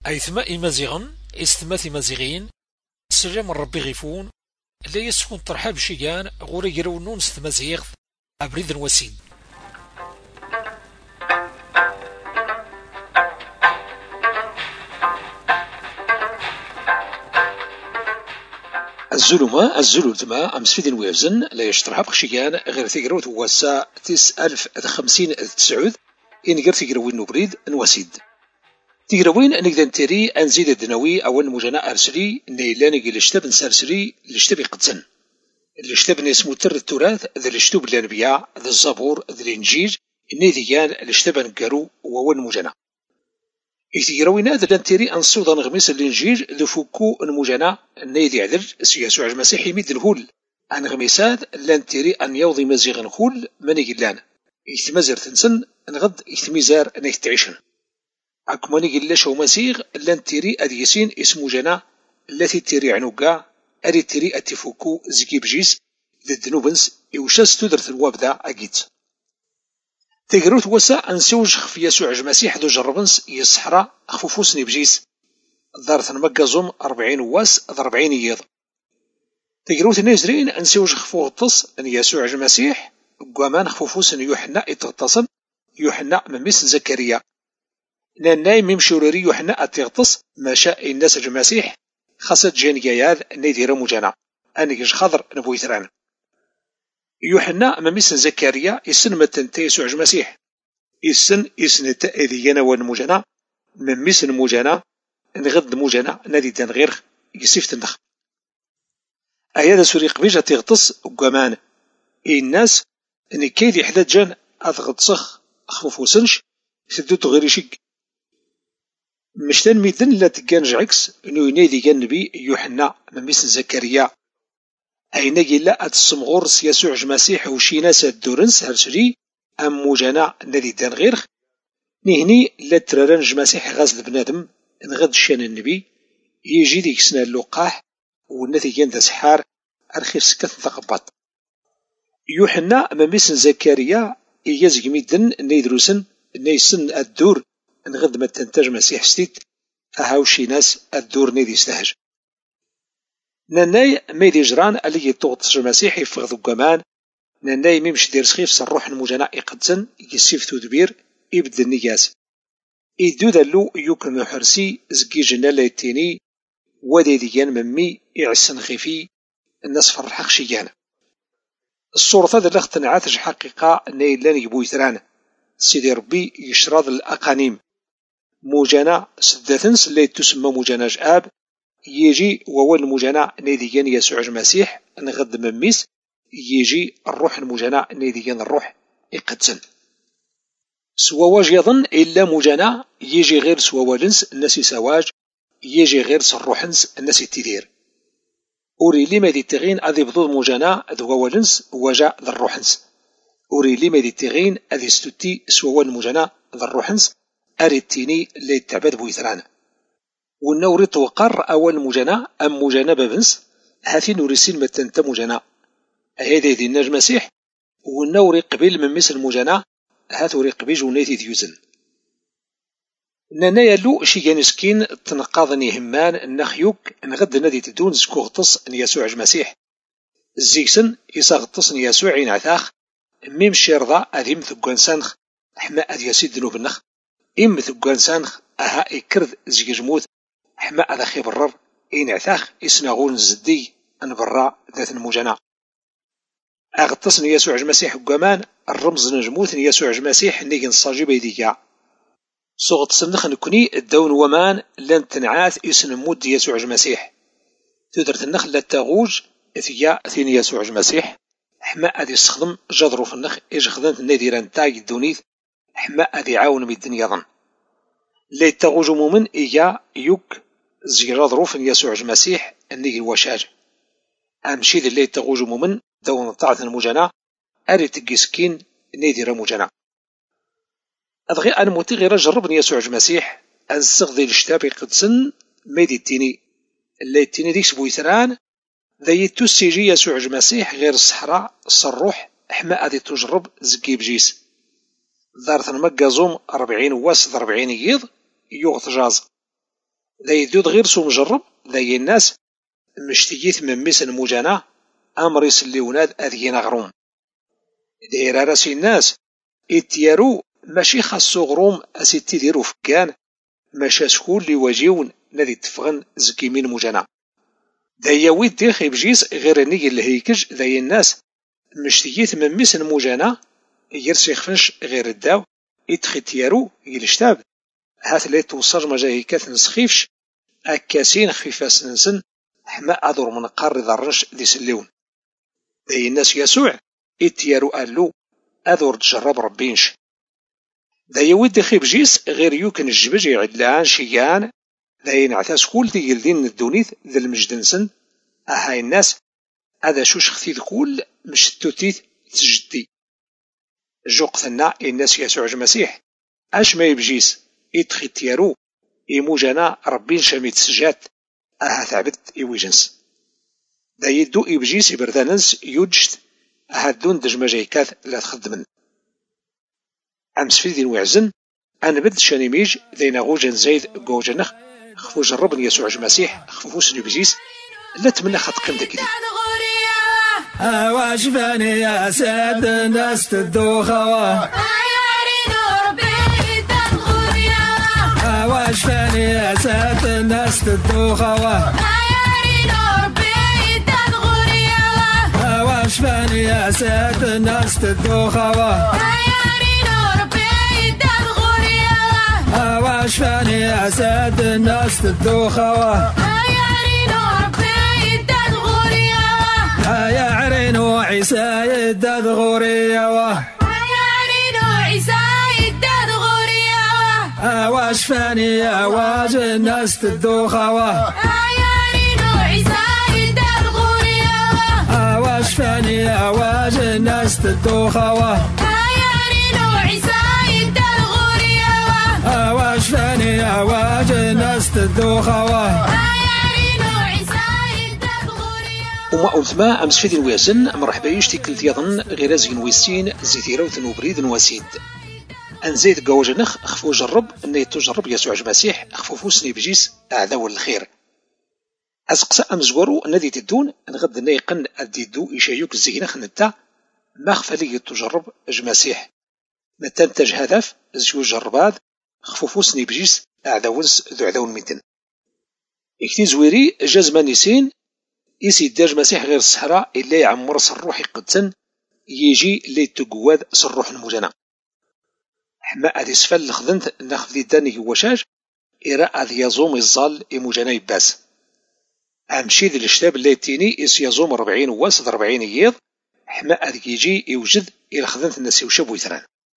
أيثما إمازيغن إستما إمازيغين سلام ربي غيفون لا يسكن ترحاب شيئان غوري يرونون ستمازيغ أبريد وسيد. الزلمة الزلوتما أمس فيدين ويفزن لا يشترها بخشيان غير تيقروت واسا 9050 تسعود إن غير تيقروين نبريد نوسيد تيقروين نقدر نتيري أنزيد الدنوي أول مجانا أرسلي نيلاني الاشتاب نسارسلي الاشتاب يقدسن الاشتاب نسمو تر التراث ذا الاشتوب الأنبياء ذا الزبور ذا الإنجيل نيديان الاشتاب نقارو وأول مجانا إكتيروين هذا لانتيري أنصودا نغميس الإنجيل ذو فوكو المجانا نيدي عذر سياسوع المسيح يميد الهول عن غميسات لانتيري أن يوضي مزيغ نخول من يقلان إكتمازر تنسن نغد إكتميزار نيكتعيشن عكما نيقلاش ومزيغ لانتيري أديسين اسم مجانا التي تيري عنوكا أري تيري أتفوكو زكي بجيس ذا الدنوبنس إوشاس تدرت الوابدا أكيد تقروت وسا أنسوج خف يسوع المسيح ذو جربنس يسحرا خفوفوس نبجيس دارت مكازوم 40 واس 40 يض تقروت نزرين أنسوج خفو غطس أن يسوع المسيح قوامان خفوفوس يوحنا اتغطسن يوحنا مميس زكريا ناناي ممشوريري يوحنا اتغطس ما شاء الناس المسيح خاصة جين جياد نيدير مجانا أنيج خضر نبويتران يوحنا مميس زكريا يسن متنتي يسوع المسيح يسن تأذينا والمجانا مميس المجانا نغد مجانا نادي دان غير يسيفت النخ أيادا سوري قبيجة تغطس قوامان الناس اني كيدي حداد جان أضغطسخ خفوفوسنش سدوتو غير يشق مشتان ميدن لا تكانج عكس انو ينادي كان نبي يوحنا مميس زكريا أين لا أتسمغور يسوع المسيح وشي ناس الدورنس هرسلي أم مجانا نادي دان غير نهني لا ترارنج مسيح غازل بنادم نغد شان النبي يجي ديك سنة اللقاح والنتيجة ذا سحار أرخيص كث ثقبات يوحنا مميس زكريا إياز ميدن نيدروسن نيسن الدور نغد ما تنتج مسيح ستيت أهاوشي ناس الدور نيدي استهج ناناي ميدي جران اللي يتوغط المسيح يفغض قمان ناناي ميمش دير سخيف صروح المجانا يقدسن يسيف تدبير يبدل النياس إدو دالو يوكن حرسي زكي جنال يتيني ودي ديان ممي يعسن خيفي الناس فرحق شيان الصورة هذا اللي اختنعات حقيقة نيلان يبويتران سيدي ربي يشراض الأقانيم مجانا سداتنس اللي تسمى مجانا جآب يجي وول المجانا نيديان يسوع المسيح نغد مميس يجي الروح المجانا نيديان الروح يقدسن سواواج يظن إلا مجانا يجي غير سواوالنس الناس سواج يجي غير سروحنس الناس تدير أوري لي مادي تغين أذي بضوض مجانا ذوالنس وجاء ذا الروحنس أوري لي مادي تغين أذي ستوتي سواوال مجانا ذا الروحنس أريتيني اللي تعبد بويثران والنوري توقر أول مجانا أم مجانا بابنس هاتي نوريسين متنتا مجانا هذا ذي الناج مسيح والنوري قبيل من مثل مجانا هاتوري قبيل جونيتي ديوزن نانا يالو شي جانسكين تنقاضني همان النخيوك نغد نادي تدون سكوغطس ان يسوع المسيح الزيكسن يساغطس ان يسوع ينعثاخ ميم شيرضا أذيم ثقان سانخ حما أذ يسيد ذنوب النخ إم ثقان سانخ أها إكرذ زيجموت حما أذا خبرر ينعثاخ إسناغون الزدي أنبرا ذات المجانا أغطسن يسوع المسيح وقمان الرمز نجموت يسوع المسيح نيجن الصاجي بيديكا صغط سنخ نكوني الدون ومان لن تنعاث اسن مود يسوع المسيح تدرت النخ لا تغوج ثيا ثين يسوع المسيح حما أدي يستخدم جذرو في النخ إيش خذنت نادرا تاج الدونيث حما أدي عاون بالدنيا ظن لا تغوج مؤمن إيا يوك جذرو في يسوع المسيح النيجي الوشاج أمشي اللي تغوج مؤمن دون طاعة المجانا أريد تجسكين نادر مجانا أدغي أنا موتي غير جربني يسوع المسيح أنستغذي الشتاب قدسن ميدي التيني اللي التيني ديكس بويثران ذي تسيجي يسوع المسيح غير الصحراء الصروح حما أدي تجرب زكي بجيس دارت المقازوم 40 واس 40 يض يوغط جاز ذا يدود غير سو مجرب ذا الناس مشتيث من ميس المجانا أمريس اللي وناد أذينا غروم داير راسي الناس اتيارو ماشي خاصو غروم أسيتي ديرو فكان ماشا شكون اللي واجيون نادي تفغن زكيمين مجانا دايا ويدي خيب جيس غير اني الهيكج ذاي الناس مشتيث من ميس المجانا يرسي خفنش غير الداو يتخيتيارو يلشتاب هات لي توصج مجاهيكات نسخيفش أكاسين خفيفاس ننسن حما أدور من قار ذرنش دي سليون ذاي الناس يسوع اتيارو قالو أدور تجرب ربينش ذاي ودي خيب جيس غير يوكن الجبج يعدلان شيان ذاي نعتاس كل دي يلدين الدونيث ذا المجد نسن هاي الناس هذا شوش خثيذ كل مش توتيث تجدي جوقتنا الناس يسوع المسيح اش ما يبجيس اتخيتيارو يموجانا ربين شميت سجات ثعبت يويجنس دا يدو يبجيس يبرداننس يوجت هادون دجمجيكات لا تخدمن امس في ذي وعزن انا بد شانيميج ذينا غوجن زايد غوجنخ خفو جربن يسوع المسيح خفو سنبجيس لا تمنى خط قيمتك دي واش باني يا ساد الناس تدوخوا واش باني يا ساد الناس تدوخوا واش باني يا ساد الناس تدوخوا واش باني يا ساد الناس تدوخوا يا عرينو عيسى يداد غوريا يا عرينو عيسى يداد غوريا واش فاني يا واج الناس تدوخوا يا عرينو عيسى يداد غوريا واش فاني يا واج الناس تدوخوا يا عرينو عيسى يداد غوريا واش فاني يا واج الناس تدوخوا وما أنثما أمس في ذي الوازن مرحبا يشتكل يظن غير زين ويسين زيتيرا وثنو بريد وسيد أنزيد قوجنخ خفو جرب أن يتجرب يسوع المسيح خفو فوسني بجيس أعداو الخير أسقسا أمزورو الذي تدون نغد نيقن أديدو إشايوك الزينخ نتا ما خفالي يتجرب المسيح نتنتج هدف زيو جرباد خفو فوسني بجيس أعداونس ذو عداون ميتن اكتي زويري جازما نيسين يسي داج مسيح غير الصحراء إلا يعمر صروح قدتن يجي اللي تقواد صروح المجانا حما أذي سفل لخذنت ناخذ داني وشاج إراء أذي يزوم الظال إمجانا يباس أمشي ذي الشتاب اللي تيني إس يزوم 40 واسد 40 ييض حما أذي يجي يوجد إلى خذنت الناس يوشاب ويثران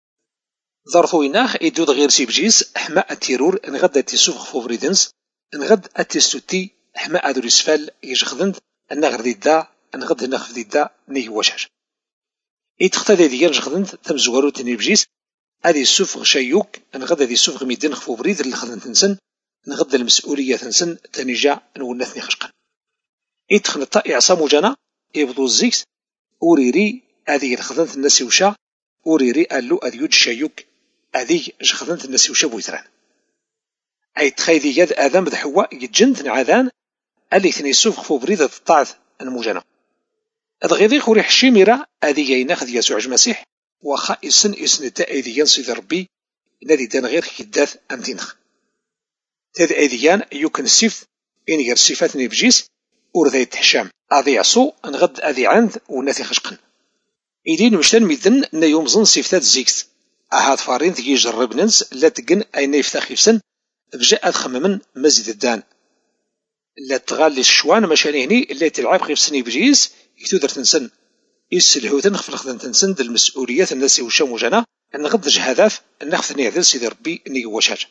ظرفو يناخ يدود غير سيبجيس حما التيرور نغد أتيسوف فوفريدنس نغد أتيستوتي حما أذو يسفل يجخذنت النغر دي دا نغد ناخذ دي دا ني وشاج يتختار ديال جخدنت تمزوارو تنيبجيس هذه السفغ شيوك نغد هذه السفغ ميدين خفو بريد اللي خدنت نسن نغد المسؤولية تنسن تنجا نولنثني خشقا يتخلط إعصام جانا يبدو الزيكس أوريري هذه خدنت الناس وشا أوريري قالو أذيوج شيوك هذه جخدنت الناس وشا بويثران أي تخيذي يد آدم بحواء يتجنت نعاذان اللي ثني سوف خفو بريدة الطاعث المجانا أدغيذي خوري حشيميرا أذي يناخذ يسوع المسيح وخا إسن تأذي ينصيد ربي نادي دان غير كداث أمتينخ تذ أذيان يوكن السيف إن غير صفات نبجيس ورذي تحشام أذي عصو نغد أذي عند وناثي خشقن إيدين مشتان ميدن نيومزن صفتات زيكس أهاد فارين ذي يجرب ننس لا تقن أين يفتخي فسن بجاء خممن مزيد الدان لا تغالي الشوان مشانيهني اللي تلعب خيف سني بجيس يتودر تنسن يسلهو تنخفل خذن تنسن دل المسؤوليات الناس وشام وجانا أن غد جهاداف نخف نيعذل سيدي ربي ني وشاج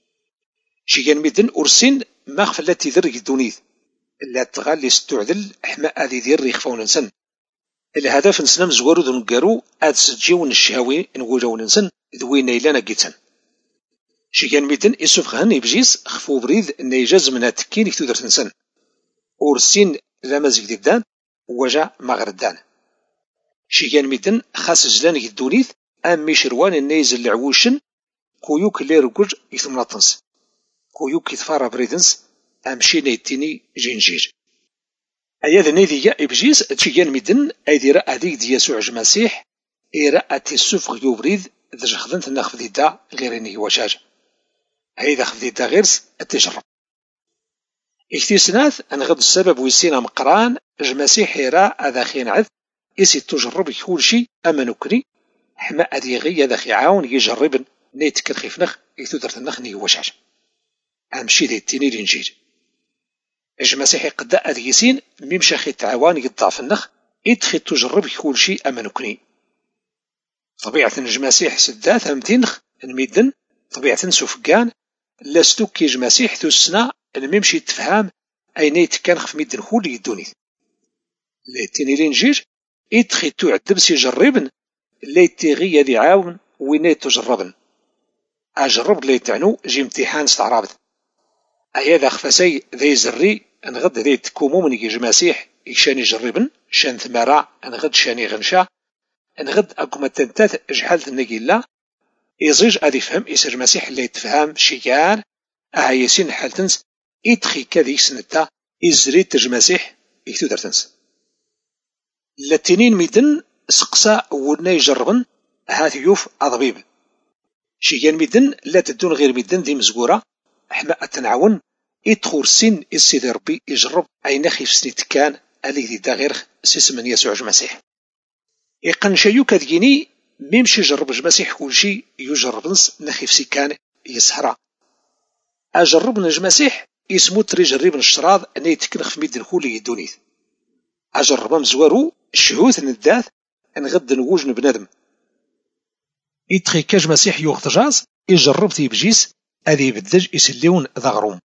شيان ميدن أرسين ما خف لا تيذر يدونيث لا تغالي ستعدل حما أذي ذير يخفون نسن الهدف نسنا مزوارو ذو نقارو أد سجيون الشهاوي نقوجو ننسن ذوي نيلانا قيتن شيان ميدن يسوفغهن يبجيس خفو بريد نيجاز منها تكين يكتودر تنسن أرسين لامازيك ديدان وجا مغردان شيان ميدن خاص جلان يدونيث أمي شروان النيز العووشن كويوك اللي رقوج يثمنطنس كويو كيتفارا بريدنس أمشي نيتيني جينجير أياد نيديا إبجيس تشيان ميدن أيديرا أديك دي يسوع المسيح إيرا أتي السوف يوبريد ذا خذنت ناخذ دا غير إني وشاج هيدا خذ دا غيرس التجرب اكتسناث أن غد السبب ويسينا مقران المسيح إيرا أذا خينعذ إسي تجرب كل شي أما نكري حما أديغي ذا خيعاون يجربن نيتكن خيفنخ يتودرت النخ ني وشاج أمشي دي التيني لنجير المسيح قد أديسين ميمشا خي تعاوان يضعف النخ إدخي تجرب كل شي أما نكني طبيعة المسيح سدات أمتنخ الميدن طبيعة سفقان لاستوكي المسيح تسنا الميمشي تفهم أين يتكن خف ميدن كل يدوني ليتيني لنجير إدخي تعدب سيجربن ليتيغي يدي عاون وين تجربن أجرب لي تعنو جي امتحان استعرابد أياذا خفاسي ذي زري أنغد ذي تكومو من يجي المسيح يشاني جربن شان ثمارا أنغد شاني غنشا أنغد أكما تنتات جحالة النقيلة يزيج أدي فهم إسر المسيح اللي يتفهم شيان أهايسين حالتنس إدخي كذي سنتا إزري تجمسيح إكتو درتنس لاتنين ميدن سقسا ولنا يجربن هاثي يوف أضبيب شيان ميدن لا تدون غير ميدن ذي مزقورة حما أتنعون إدخور سن السيد ربي يجرب أين خيف سنيت كان ألي ذي دا غير سيسمن يسوع المسيح إقن شيو كذيني ميمشي يجرب المسيح كل شي يجرب نص نخيف سي كان يسهرا أجرب المسيح اسمو تري جربن الشراض أني يتكنخ في ميدن كل يدونيث أجرب مزوارو الشهوث نداث أنغد نوجن بنادم إدخي كاج مسيح يوغت جاز يجرب تيبجيس أذي بدج يسليون ذغروم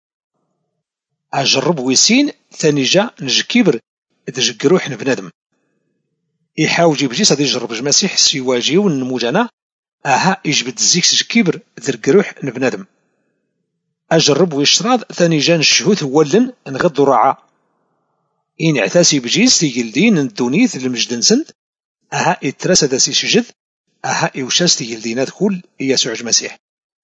أجرب ويسين ثاني جا نجكبر دج روح بنادم يحاول يبجيس هذا يجرب المسيح سيواجيو النموجنا أها يجبد الزيكس جكبر درق روح بنادم أجرب ويشتراض ثاني جا الشهوث ولن نغد رعا إن اعتاسي بجيس تيجلدين الدونيث المجدن سند أها يترسى داسي سجد أها يوشاس تيجلدينات كل يسوع المسيح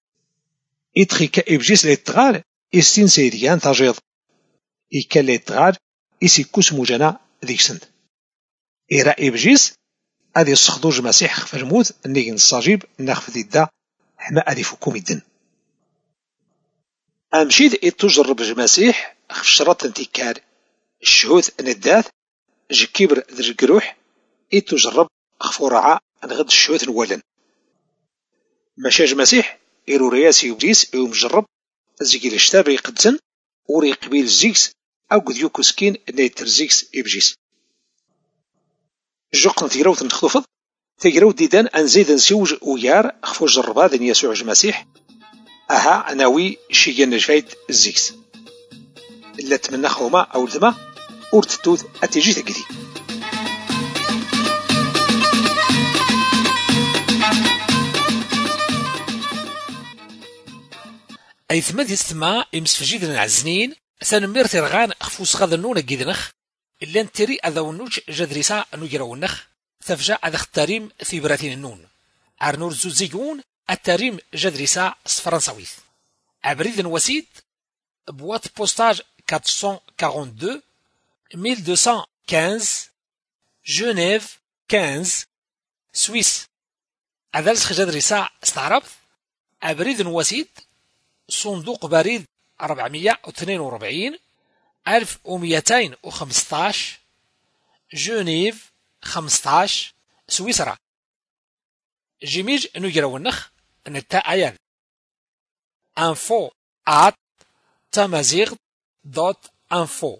إدخي كإبجيس ليتغال إستين سيديان تاجيض إيكا ليتغال إسي كوس موجنا ذيك سند إيرا إبجيس أدي الصخدوج المسيح خف الموت نيجن الصاجيب ناخف ذي الدا حما أدي فكوم الدن أمشيد إتجرب المسيح خف شرط انتكار الشهوث نداث جكبر ذي الجروح إتجرب خفو رعا نغد الشهوث الولن مشاج مسيح إيرو رياسي يبجيس يوم جرب زيكي الاشتاب يقدسن وري قبيل الزيكس أو قد يوكسكين نيتر زيكس يبجيس جوقنا تيراوت نتخطفض تيراوت ديدان أنزيد نسيوج ويار خفو جربا ذن يسوع المسيح أها أناوي شيان نجفايت الزيكس إلا تمنى خوما أو الذما ورتتوث أتيجي تقدي أي ثماد يستمع إمسفجيد العزنين ثانمير ترغان خفوس غاذا نونا جيدنخ إلا نتري أذا ونوج جدريسا نجرونخ ثفجا أذا اختاريم ثيبراتين النون عرنور زوزيقون التاريم جدريسا فرنساويث عبريد وسيد بوات بوستاج 442 1215 جنيف 15 سويس أذا جدريسا استعربت عبريد وسيد صندوق بريد 442 1215 جنيف 15 سويسرا جيميج نجرونخ نتا عيان info@tamazigh.info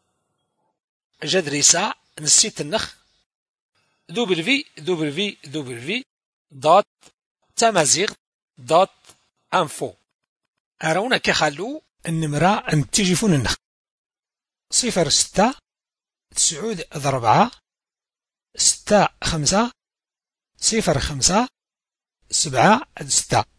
جدريسا نسيت النخ www.tamazigh.info أرونا كخلو النمرة أن تجيفون النخ 06 9 6 5 05 7 6